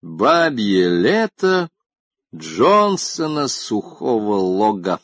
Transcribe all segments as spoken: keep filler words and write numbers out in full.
Бабье лето Джонсона Сухого Лога.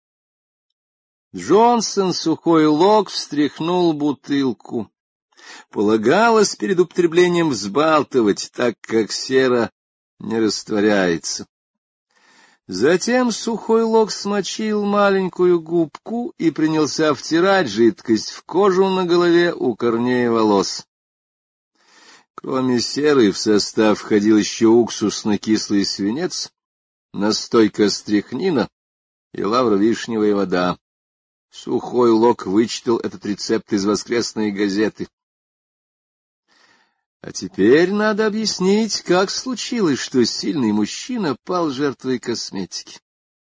Джонсон Сухой Лог встряхнул бутылку. Полагалось перед употреблением взбалтывать, так как сера не растворяется. Затем Сухой Лог смочил маленькую губку и принялся втирать жидкость в кожу на голове у корней волос. Кроме серы в состав входил еще уксусно-кислый свинец, настойка стрихнина и лавровишневая вода. Сухой Лог вычитал этот рецепт из воскресной газеты. А теперь надо объяснить, как случилось, что сильный мужчина пал жертвой косметики.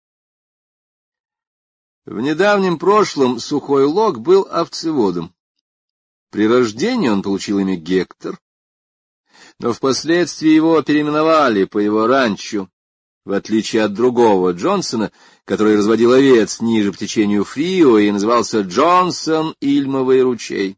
В недавнем прошлом Сухой Лог был овцеводом. При рождении он получил имя Гектор, но впоследствии его переименовали по его ранчо, в отличие от другого Джонсона, который разводил овец ниже по течению Фрио и назывался Джонсон Ильмовый ручей.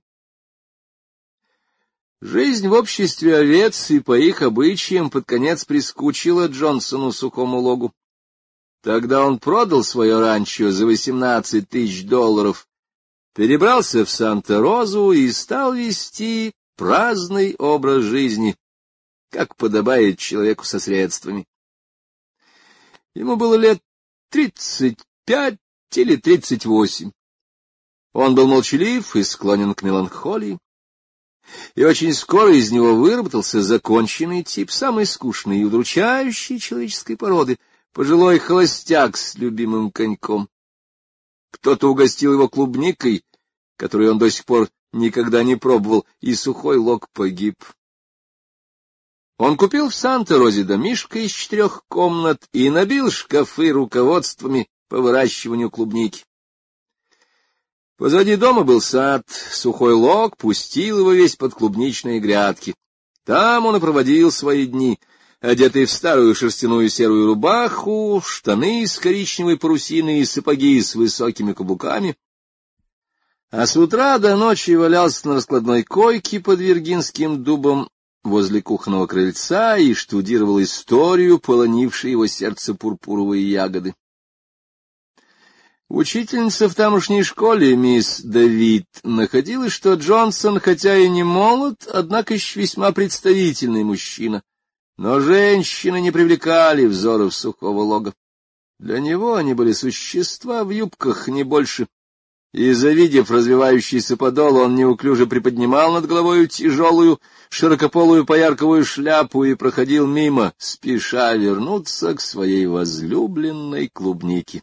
Жизнь в обществе овец и по их обычаям под конец прискучила Джонсону Сухому Логу. Тогда он продал свое ранчо за восемнадцать тысяч долларов, перебрался в Санта-Розу и стал вести праздный образ жизни, как подобает человеку со средствами. Ему было лет тридцать пять или тридцать восемь. Он был молчалив и склонен к меланхолии, и очень скоро из него выработался законченный тип самой скучной и удручающей человеческой породы — пожилой холостяк с любимым коньком. Кто-то угостил его клубникой, которую он до сих пор никогда не пробовал, и Сухой Лог погиб. Он купил в Санта-Розе домишко из четырех комнат и набил шкафы руководствами по выращиванию клубники. Позади дома был сад, Сухой Лог пустил его весь под клубничные грядки. Там он и проводил свои дни, одетый в старую шерстяную серую рубаху, штаны из коричневой парусины и сапоги с высокими каблуками. А с утра до ночи валялся на раскладной койке под виргинским дубом возле кухонного крыльца и штудировал историю, полонившей его сердце пурпуровые ягоды. Учительница в тамошней школе, мисс Давид, находила, что Джонсон, хотя и не молод, однако еще весьма представительный мужчина, но женщины не привлекали взоров Сухого Лога. Для него они были существа в юбках, не больше, и, завидев развивающийся подол, он неуклюже приподнимал над головою тяжелую, широкополую поярковую шляпу и проходил мимо, спеша вернуться к своей возлюбленной клубнике.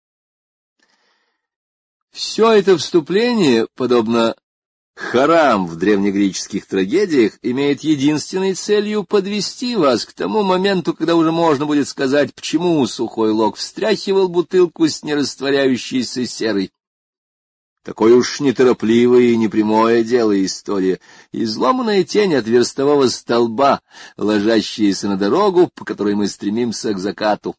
Все это вступление, подобно хорам в древнегреческих трагедиях, имеет единственной целью подвести вас к тому моменту, когда уже можно будет сказать, почему Сухой Лог встряхивал бутылку с нерастворяющейся серой. Такое уж неторопливое и непрямое дело история, изломанная тень от верстового столба, ложащаяся на дорогу, по которой мы стремимся к закату.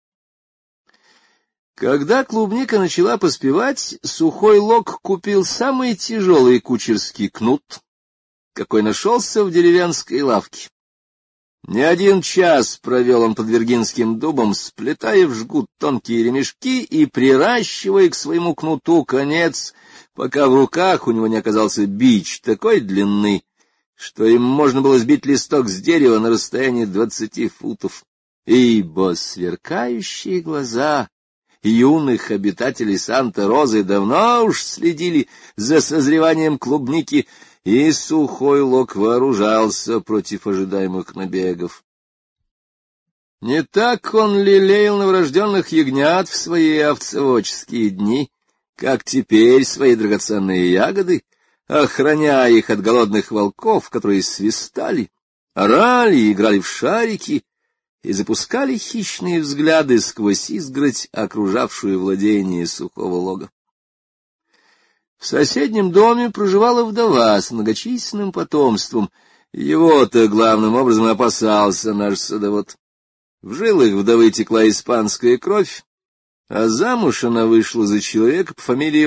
Когда клубника начала поспевать, Сухой Лог купил самый тяжелый кучерский кнут, какой нашелся в деревенской лавке. Не один час провел он под виргинским дубом, сплетая в жгут тонкие ремешки и приращивая к своему кнуту конец, пока в руках у него не оказался бич такой длины, что им можно было сбить листок с дерева на расстоянии двадцати футов. Ибо сверкающие глаза юных обитателей Санта-Розы давно уж следили за созреванием клубники, и Сухой Лог вооружался против ожидаемых набегов. Не так он лелеял новорожденных ягнят в свои овцеводческие дни, как теперь свои драгоценные ягоды, охраняя их от голодных волков, которые свистали, орали и играли в шарики, и запускали хищные взгляды сквозь изгородь, окружавшую владение Сухого Лога. В соседнем доме проживала вдова с многочисленным потомством. Его-то главным образом опасался наш садовод. В жилах вдовы текла испанская кровь, а замуж она вышла за человека по фамилии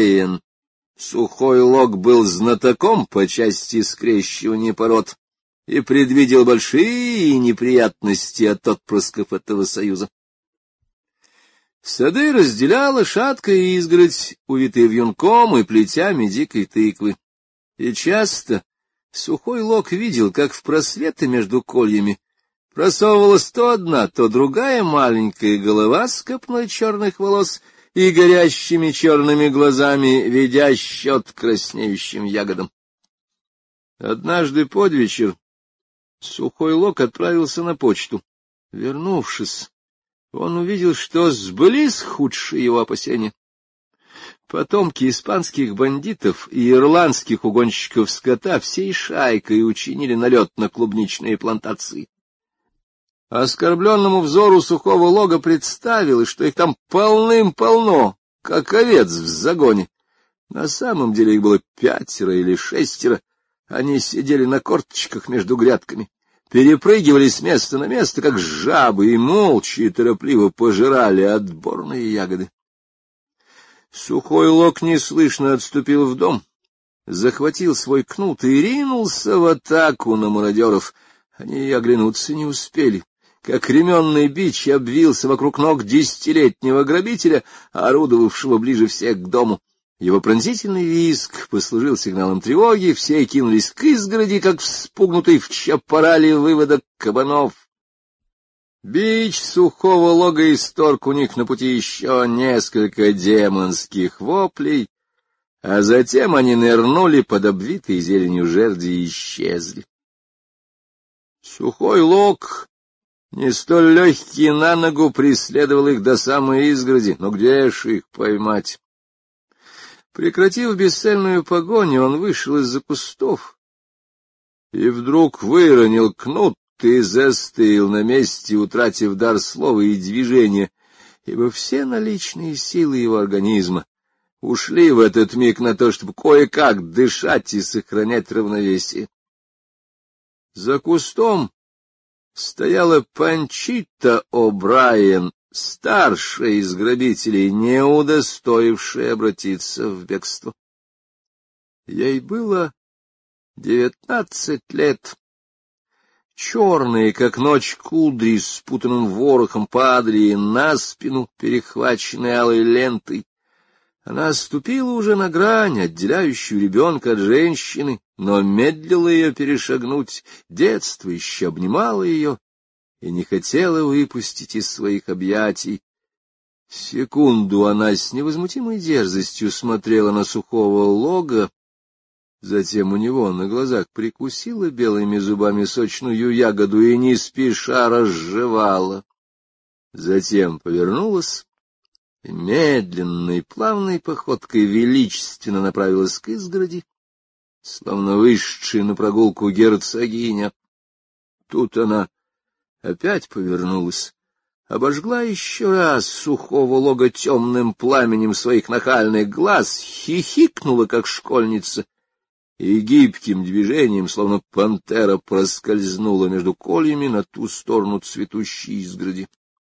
О'Брайен. Сухой Лог был знатоком по части скрещивания пород и предвидел большие неприятности от отпрысков этого союза. Сады разделяла шаткая изгородь, увитая вьюнком и плетями дикой тыквы. И часто Сухой Лог видел, как в просветы между кольями просовывалась то одна, то другая маленькая голова с копной черных волос и горящими черными глазами, ведя счет краснеющим ягодам. Однажды под вечер Сухой Лог отправился на почту. Вернувшись, он увидел, что сбылись худшие его опасения. Потомки испанских бандитов и ирландских угонщиков скота всей шайкой учинили налет на клубничные плантации. Оскорбленному взору Сухого Лога представилось, что их там полным-полно, как овец в загоне. На самом деле их было пятеро или шестеро. Они сидели на корточках между грядками, перепрыгивали с места на место, как жабы, и молча и торопливо пожирали отборные ягоды. Сухой Лог неслышно отступил в дом, захватил свой кнут и ринулся в атаку на мародеров. Они оглянуться не успели, как ременный бич обвился вокруг ног десятилетнего грабителя, орудовавшего ближе всех к дому. Его пронзительный визг послужил сигналом тревоги, все кинулись к изгороди, как вспугнутый в чапорале выводок кабанов. Бич Сухого Лога исторг у них на пути еще несколько демонских воплей, а затем они нырнули под обвитые зеленью жерди и исчезли. Сухой Лог, не столь легкий на ногу, преследовал их до самой изгороди, но где ж их поймать? Прекратив бесцельную погоню, он вышел из-за кустов и вдруг выронил кнут и застыл на месте, утратив дар слова и движения, ибо все наличные силы его организма ушли в этот миг на то, чтобы кое-как дышать и сохранять равновесие. За кустом стояла Панчита О'Брайен, старшая из грабителей, не удостоившая обратиться в бегство. Ей было девятнадцать лет. Черные, как ночь, кудри с спутанным ворохом падали на спину, перехваченной алой лентой. Она ступила уже на грань, отделяющую ребенка от женщины, но медлила ее перешагнуть, детство еще обнимало ее и не хотела выпустить из своих объятий. Секунду она с невозмутимой дерзостью смотрела на Сухого Лога, затем у него на глазах прикусила белыми зубами сочную ягоду и не спеша разжевала. Затем повернулась и медленной, плавной походкой величественно направилась к изгороди, словно вышедшая на прогулку герцогиня. Тут она опять повернулась, обожгла еще раз Сухого Лога темным пламенем своих нахальных глаз, хихикнула, как школьница, и гибким движением, словно пантера, проскользнула между кольями на ту сторону цветущей изгороди.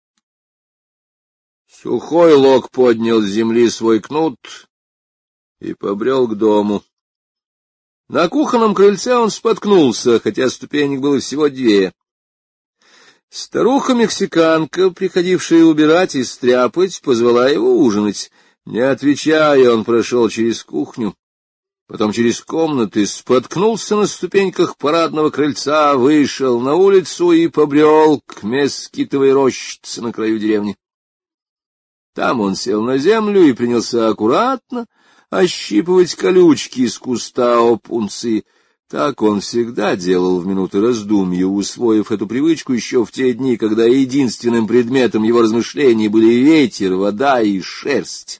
Сухой Лог поднял с земли свой кнут и побрел к дому. На кухонном крыльце он споткнулся, хотя ступенек было всего две. Старуха-мексиканка, приходившая убирать и стряпать, позвала его ужинать. Не отвечая, он прошел через кухню, потом через комнаты, споткнулся на ступеньках парадного крыльца, вышел на улицу и побрел к мескитовой рощице на краю деревни. Там он сел на землю и принялся аккуратно ощипывать колючки из куста опунции. Так он всегда делал в минуты раздумья, усвоив эту привычку еще в те дни, когда единственным предметом его размышлений были ветер, вода и шерсть.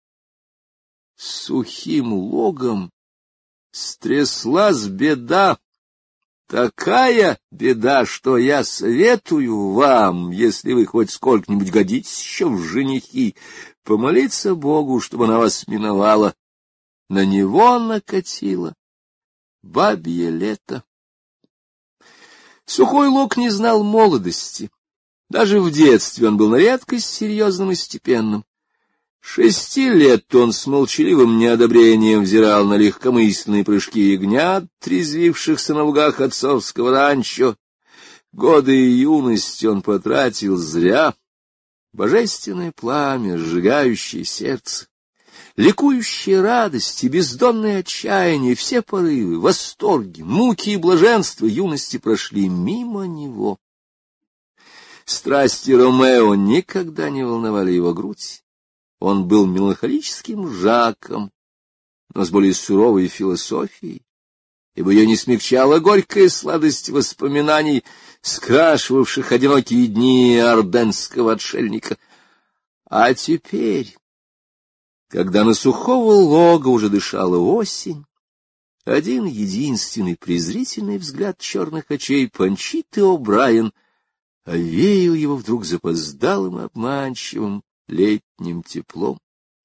С Сухим Логом стряслась беда, такая беда, что я советую вам, если вы хоть сколько-нибудь годитесь еще в женихи, помолиться Богу, чтобы она вас миновала. На него накатило бабье лето. Сухой Лог не знал молодости. Даже в детстве он был на редкость серьезным и степенным. Шести лет он с молчаливым неодобрением взирал на легкомысленные прыжки ягнят, трезвившихся на лугах отцовского ранчо. Годы юности он потратил зря. Божественное пламя, сжигающее сердце, ликующая радость и бездонное отчаяние, все порывы, восторги, муки и блаженства юности прошли мимо него. Страсти Ромео никогда не волновали его грудь. Он был меланхолическим Жаком, но с более суровой философией, ибо ее не смягчала горькая сладость воспоминаний, скрашивавших одинокие дни орденского отшельника. А теперь, когда на сухого лога уже дышала осень, один единственный презрительный взгляд черных очей Панчиты О'Брайен овеял его вдруг запоздалым и обманчивым летним теплом.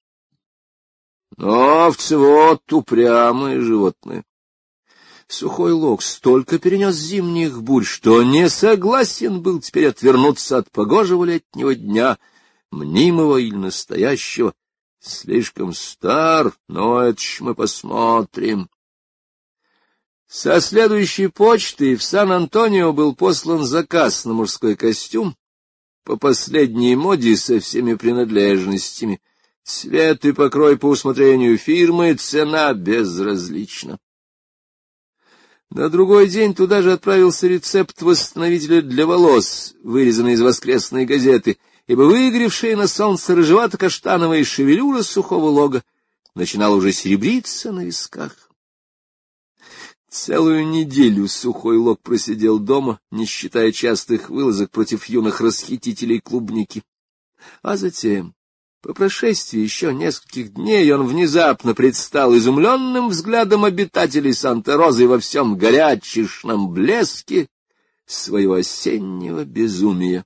Но овцевод — упрямое животное. Сухой лог столько перенес зимних бурь, что не согласен был теперь отвернуться от погожего летнего дня, мнимого или настоящего. Слишком стар, но это ж мы посмотрим. Со следующей почты в Сан-Антонио был послан заказ на мужской костюм по последней моде со всеми принадлежностями. Цвет и покрой по усмотрению фирмы, цена безразлична. На другой день туда же отправился рецепт восстановителя для волос, вырезанный из воскресной газеты, ибо выгоревшая на солнце рыжевато-каштановая шевелюра сухого лога начинала уже серебриться на висках. Целую неделю сухой лог просидел дома, не считая частых вылазок против юных расхитителей клубники. А затем, по прошествии еще нескольких дней, он внезапно предстал изумленным взглядом обитателей Санта-Розы во всем горячечном блеске своего осеннего безумия.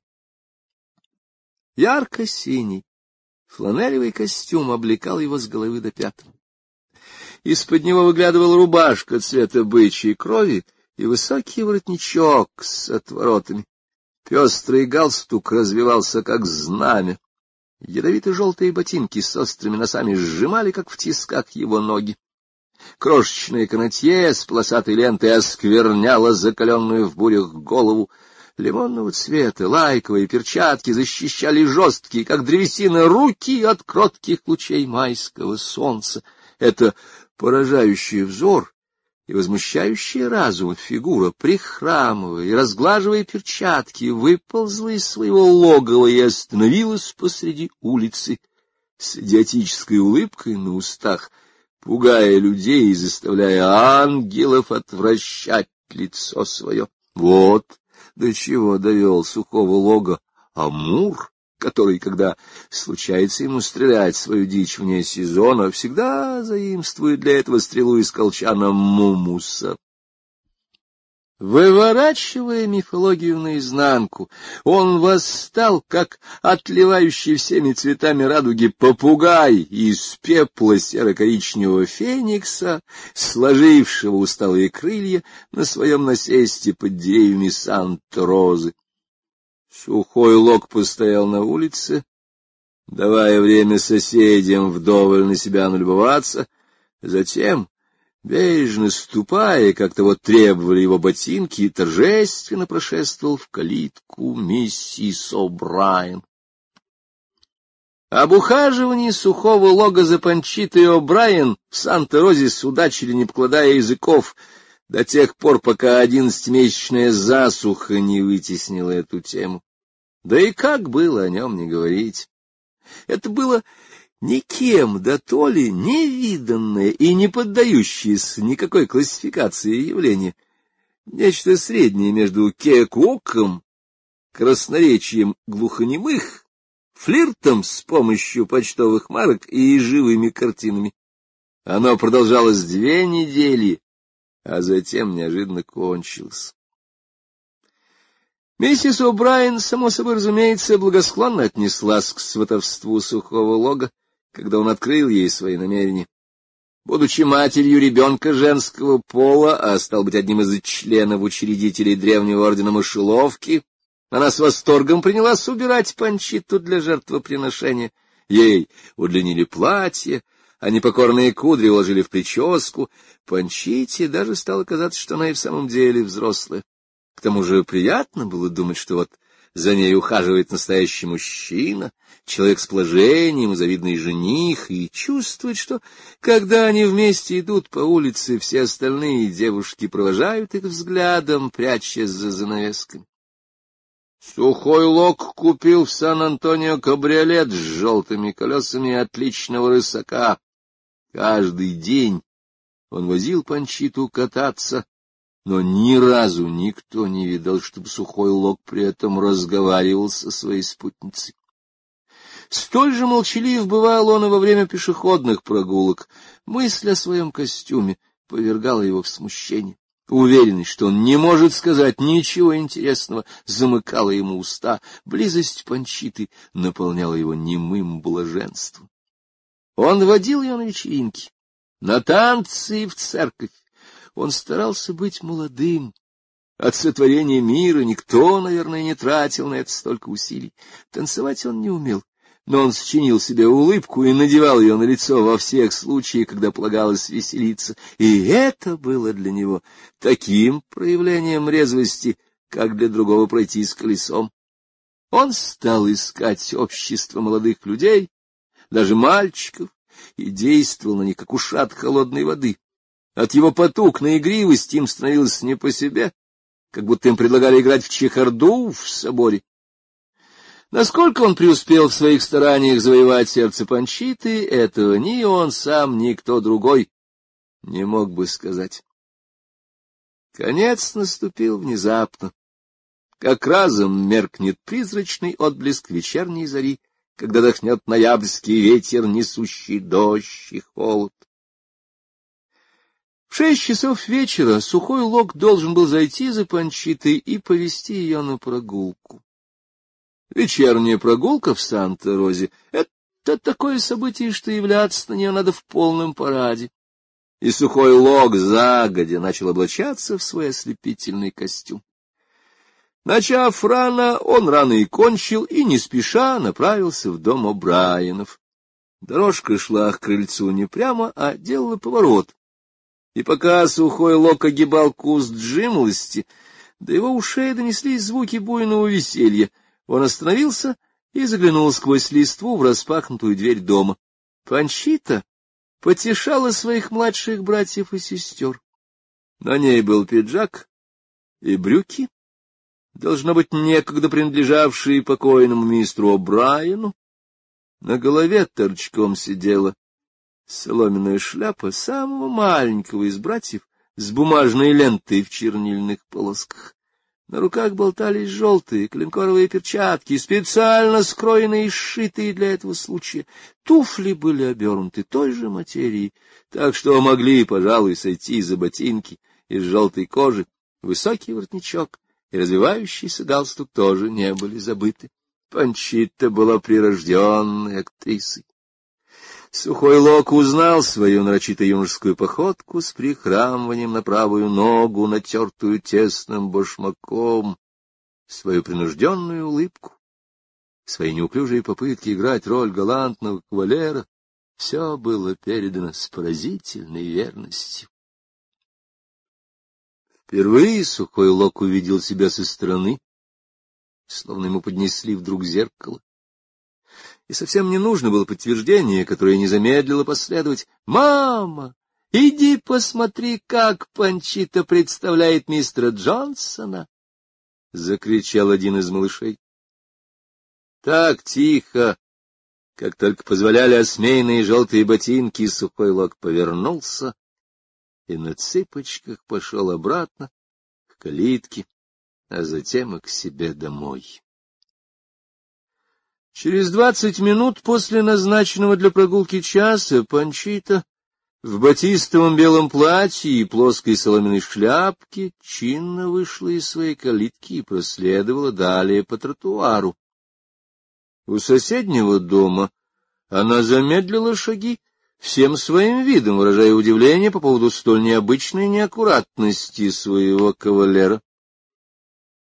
Ярко-синий фланелевый костюм облекал его с головы до пят. Из-под него выглядывала рубашка цвета бычьей крови и высокий воротничок с отворотами. Пестрый галстук развивался, как знамя. Ядовито-желтые ботинки с острыми носами сжимали, как в тисках, его ноги. Крошечное канатье с полосатой лентой оскверняло закаленную в бурях голову. Лимонного цвета лайковые перчатки защищали жесткие, как древесина, руки от кротких лучей майского солнца. Это поражающий взор и возмущающая разум фигура, прихрамывая и разглаживая перчатки, выползла из своего логова и остановилась посреди улицы с идиотической улыбкой на устах, пугая людей и заставляя ангелов отвращать лицо свое. Вот до чего довел сухого лога Амур, который, когда случается ему стрелять свою дичь вне сезона, всегда заимствует для этого стрелу из колчана Мумуса. Выворачивая мифологию наизнанку, он восстал, как отливающий всеми цветами радуги попугай из пепла серо-коричневого феникса, сложившего усталые крылья на своем насесте под деревьями Санта-Розы. Сухой лог постоял на улице, давая время соседям вдоволь на себя налюбоваться, затем, бережно ступая, как того требовали его ботинки, торжественно прошествовал в калитку миссис О'Брайен. Об ухаживании сухого лога за Панчитой О'Брайен в Санта-Розе судачили, не покладая языков, до тех пор, пока одиннадцатимесячная засуха не вытеснила эту тему. Да и как было о нем не говорить? Это было никем дотоле невиданное и не поддающееся никакой классификации явление, нечто среднее между кекоком, красноречием глухонемых, флиртом с помощью почтовых марок и живыми картинами. Оно продолжалось две недели, а затем неожиданно кончилось. Миссис О'Брайен, само собой разумеется, благосклонно отнеслась к сватовству сухого лога, когда он открыл ей свои намерения. Будучи матерью ребенка женского пола, а стал быть одним из членов учредителей древнего ордена Мышеловки, она с восторгом принялась убирать Панчиту для жертвоприношения Ей удлинили платье, а непокорные кудри уложили в прическу. Панчите даже стало казаться, что она и в самом деле взрослая. К тому же приятно было думать, что вот за ней ухаживает настоящий мужчина, человек с положением, завидный жених, и чувствовать, что, когда они вместе идут по улице, все остальные девушки провожают их взглядом, прячась за занавесками. Сухой Лог купил в Сан-Антонио кабриолет с желтыми колесами отличного рысака. Каждый день он возил Панчиту кататься, но ни разу никто не видал, чтобы Сухой Лог при этом разговаривал со своей спутницей. Столь же молчалив бывал он и во время пешеходных прогулок. Мысль о своем костюме повергала его в смущение. Уверенность, что он не может сказать ничего интересного, замыкала ему уста. Близость Панчиты наполняла его немым блаженством. Он водил ее на вечеринки, на танцы и в церковь. Он старался быть молодым. От сотворения мира никто, наверное, не тратил на это столько усилий. Танцевать он не умел, но он счинил себе улыбку и надевал ее на лицо во всех случаях, когда полагалось веселиться. И это было для него таким проявлением резвости, как для другого пройти с колесом. Он стал искать общество молодых людей, даже мальчиков, и действовал на них, как ушат холодной воды. От его потуг-на игривость им становилось не по себе, как будто им предлагали играть в чехарду в соборе. Насколько он преуспел в своих стараниях завоевать сердце Панчиты, этого ни он сам, ни кто другой не мог бы сказать. Конец наступил внезапно, как разом меркнет призрачный отблеск вечерней зари, когда дохнет ноябрьский ветер, несущий дождь и холод. В шесть часов вечера Сухой Лог должен был зайти за Панчитой и повести ее на прогулку. Вечерняя прогулка в Санта-Розе — это такое событие, что являться на нее надо в полном параде. И Сухой Лог загодя начал облачаться в свой ослепительный костюм. Начав рано, он рано и кончил, и не спеша направился в дом О'Брайенов. Дорожка шла к крыльцу не прямо, а делала поворот. И пока Сухой Лог огибал куст жимолости, до его ушей донеслись звуки буйного веселья. Он остановился и заглянул сквозь листву в распахнутую дверь дома. Панчита потешала своих младших братьев и сестер. На ней был пиджак и брюки, должно быть, некогда принадлежавшие покойному мистеру О'Брайену. На голове торчком сидела соломенная шляпа самого маленького из братьев с бумажной лентой в чернильных полосках. На руках болтались желтые коленкоровые перчатки, специально скроенные и сшитые для этого случая. Туфли были обернуты той же материей, так что могли, пожалуй, сойти за ботинки из желтой кожи. Высокий воротничок и развивающийся галстук тоже не были забыты. Панчита была прирожденной актрисой. Сухой Лог узнал свою нарочито юношескую походку с прихрамыванием на правую ногу, натертую тесным башмаком, свою принужденную улыбку, свои неуклюжие попытки играть роль галантного кавалера. Все было передано с поразительной верностью. Впервые Сухой Лог увидел себя со стороны, словно ему поднесли вдруг зеркало. И совсем не нужно было подтверждение, которое не замедлило последовать. «Мама, иди посмотри, как Панчита представляет мистера Джонсона!» — закричал один из малышей. Так тихо, как только позволяли осмеянные желтые ботинки, Сухой Лог повернулся и на цыпочках пошел обратно к калитке, а затем и к себе домой. Через двадцать минут после назначенного для прогулки часа Панчита в батистовом белом платье и плоской соломенной шляпке чинно вышла из своей калитки и проследовала далее по тротуару. У соседнего дома она замедлила шаги, всем своим видом выражая удивление по поводу столь необычной неаккуратности своего кавалера.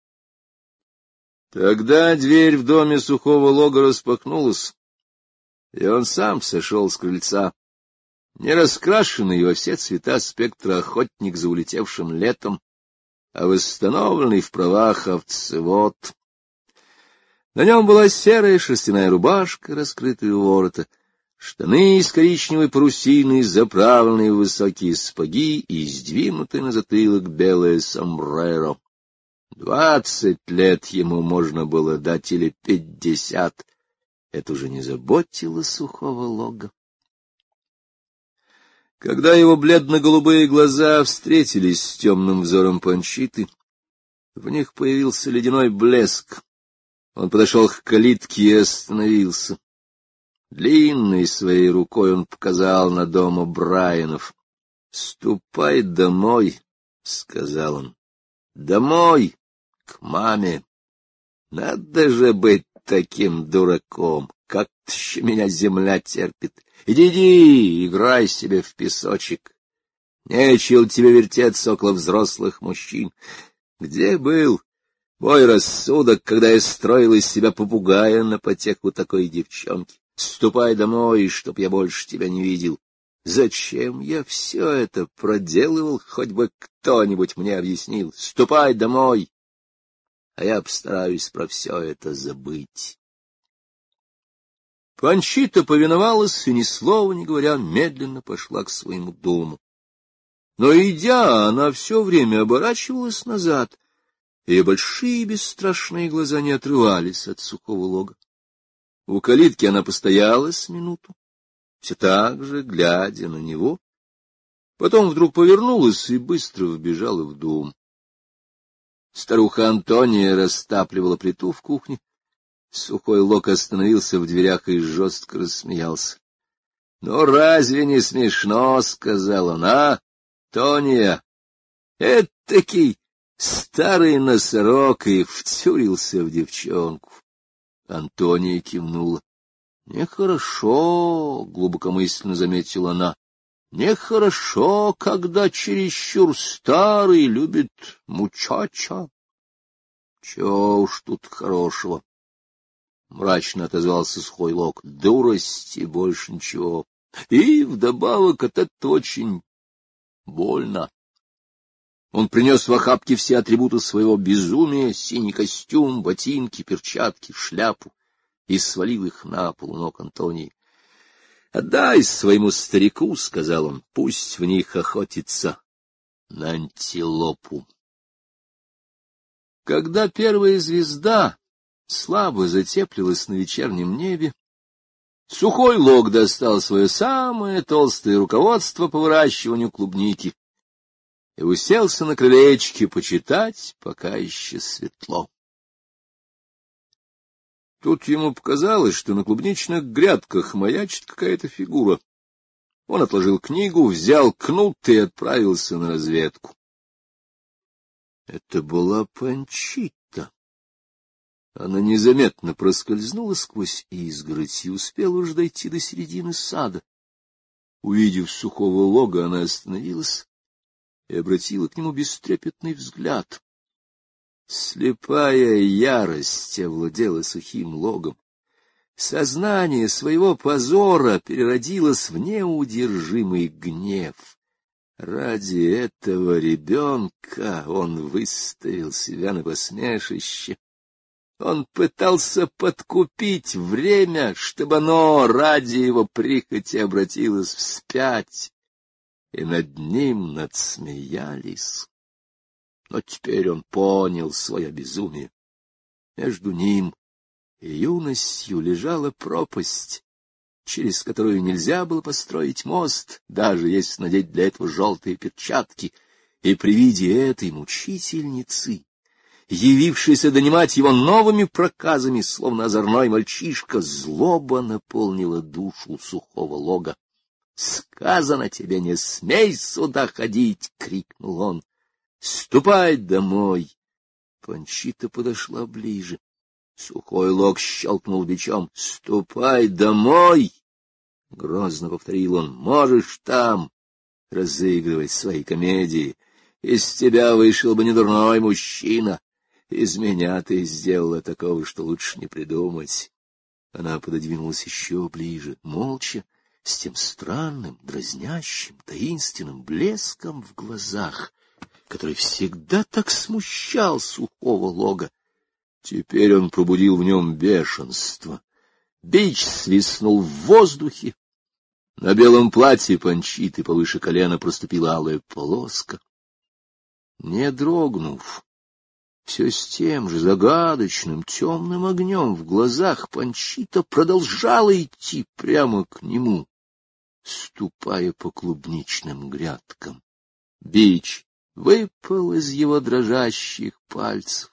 Тогда дверь в доме Сухого Лога распахнулась, и он сам сошел с крыльца, не раскрашенный во все цвета спектра охотник за улетевшим летом, а восстановленный в правах овцевод. На нем была серая шерстяная рубашка, раскрытая у ворота, штаны из коричневой парусины, заправленные в высокие сапоги и сдвинутые на затылок белое сомбреро. Двадцать лет ему можно было дать или пятьдесят. Это уже не заботило Сухого Лога. Когда его бледно-голубые глаза встретились с темным взором Панчиты, в них появился ледяной блеск. Он подошел к калитке и остановился. Длинной своей рукой он показал на дом Брайанов. — Ступай домой, — сказал он. — Домой, к маме. Надо же быть таким дураком, как еще меня земля терпит. Иди, иди, играй себе в песочек. Нечего тебе вертеться около взрослых мужчин. Где был мой рассудок, когда я строил из себя попугая на потеху такой девчонки? Ступай домой, чтоб я больше тебя не видел. Зачем я все это проделывал, хоть бы кто-нибудь мне объяснил. Ступай домой, а я постараюсь про все это забыть. Панчита повиновалась и, ни слова не говоря, медленно пошла к своему дому. Но, идя, она все время оборачивалась назад, и ее большие бесстрашные глаза не отрывались от Сухого Лога. У калитки она постояла с минуту, все так же, глядя на него, потом вдруг повернулась и быстро вбежала в дом. Старуха Антония растапливала плиту в кухне. Сухой Лог остановился в дверях и жестко рассмеялся. — Ну, разве не смешно? — сказал он. — А, Тония, этакий старый носорог и втюрился в девчонку. Антония кивнула. — Нехорошо, — глубокомысленно заметила она. — Нехорошо, когда чересчур старый любит мучача. — Чего уж тут хорошего? — мрачно отозвался Сухой Лог. — Дурости, больше ничего. И вдобавок от этого очень больно. Он принес в охапке все атрибуты своего безумия: синий костюм, ботинки, перчатки, шляпу, и свалил их на пол у ног Антонии. — Отдай своему старику, — сказал он, — пусть в них охотится на антилопу. Когда первая звезда слабо затеплилась на вечернем небе, Сухой Лог достал свое самое толстое руководство по выращиванию клубники и уселся на крылечке почитать, пока еще светло. Тут ему показалось, что на клубничных грядках маячит какая-то фигура. Он отложил книгу, взял кнут и отправился на разведку. Это была Панчита. Она незаметно проскользнула сквозь изгородь и успела уж дойти до середины сада. Увидев Сухого Лога, она остановилась и обратила к нему бестрепетный взгляд. Слепая ярость овладела Сухим Логом. Сознание своего позора переродилось в неудержимый гнев. Ради этого ребенка он выставил себя на посмешище. Он пытался подкупить время, чтобы оно ради его прихоти обратилось вспять, и над ним надсмеялись. Но теперь он понял свое безумие. Между ним и юностью лежала пропасть, через которую нельзя было построить мост, даже если надеть для этого желтые перчатки, и при виде этой мучительницы, явившейся донимать его новыми проказами, словно озорной мальчишка, злоба наполнила душу Сухого Лога. — Сказано тебе, не смей сюда ходить! — крикнул он. — Ступай домой! Панчита подошла ближе. Сухой Лог щелкнул бичом. — Ступай домой! — грозно повторил он. — Можешь там разыгрывать свои комедии. Из тебя вышел бы недурной мужчина. Из меня ты сделала такого, что лучше не придумать. Она пододвинулась еще ближе, молча, с тем странным, дразнящим, таинственным блеском в глазах, который всегда так смущал Сухого Лога. Теперь он пробудил в нем бешенство. Бич свистнул в воздухе. На белом платье Панчиты повыше колена проступила алая полоска. Не дрогнув, все с тем же загадочным темным огнем в глазах, Панчита продолжала идти прямо к нему, ступая по клубничным грядкам. Бич выпал из его дрожащих пальцев.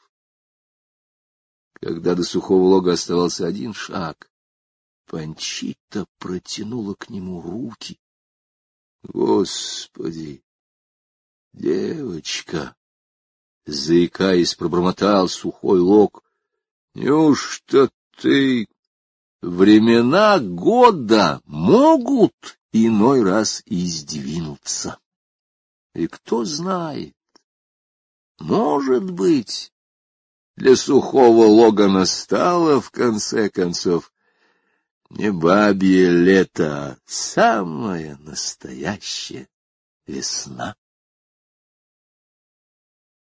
Когда до Сухого Лога оставался один шаг, Панчита протянула к нему руки. Господи! Девочка! Заикаясь, пробормотал Сухой Лог. Неужто ты... Времена года могут иной раз и сдвинуться. И кто знает, может быть, для Сухого Лога настало, в конце концов, не бабье лето, а самая настоящая весна.